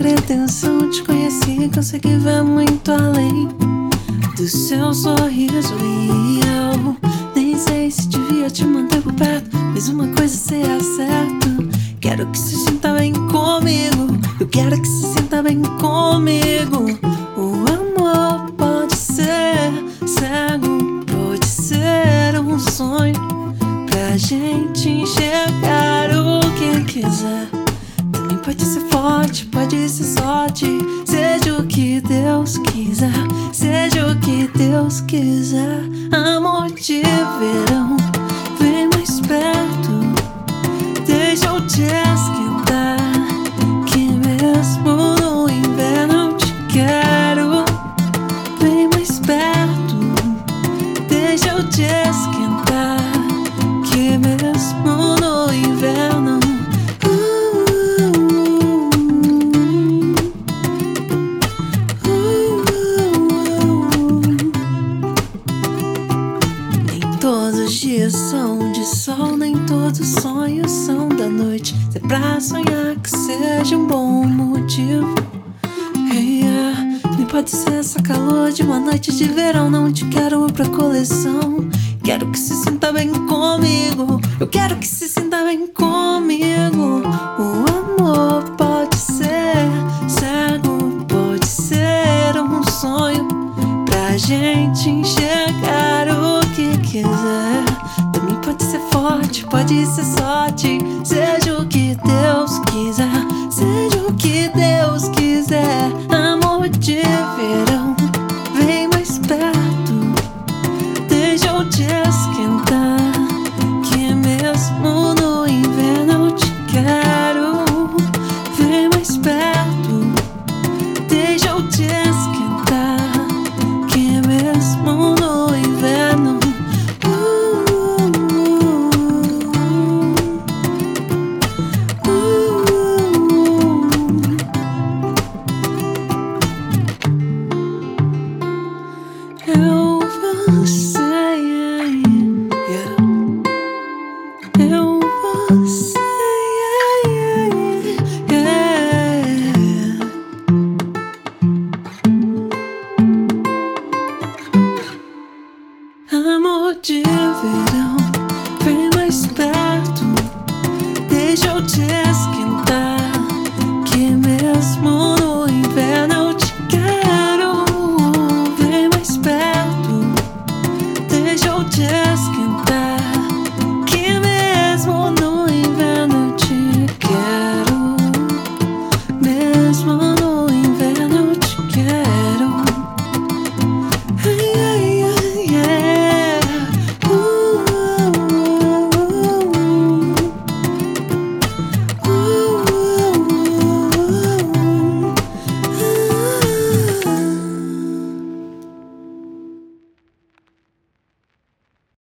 pretensão, te conheci, consegui ver muito além do seu sorriso. E eu nem sei se devia te manter por perto, mas uma coisa sei é certo: quero que se sinta bem comigo. Eu quero que se sinta bem comigo. O amor pode ser cego, pode ser um sonho pra gente enxergar o que quiser. Também pode ser forte, pode ser sorte. Seja o que Deus quiser, seja o que Deus quiser. Amor de verão, vem mais perto, deixa eu te esquentar, que mesmo no inverno eu te quero. Vem mais perto, deixa eu te esquentar, que mesmo no inverno. Nem todos os dias são de sol, nem todos os sonhos são da noite. Se é pra sonhar, que seja um bom motivo. Nem pode ser só calor de uma noite de verão. Não te quero pra coleção, quero que se sinta bem comigo. Eu quero que se sinta bem comigo. O amor pode ser cego, pode ser um sonho pra gente enxergar o que quiser. Também pode ser forte, pode ser sorte.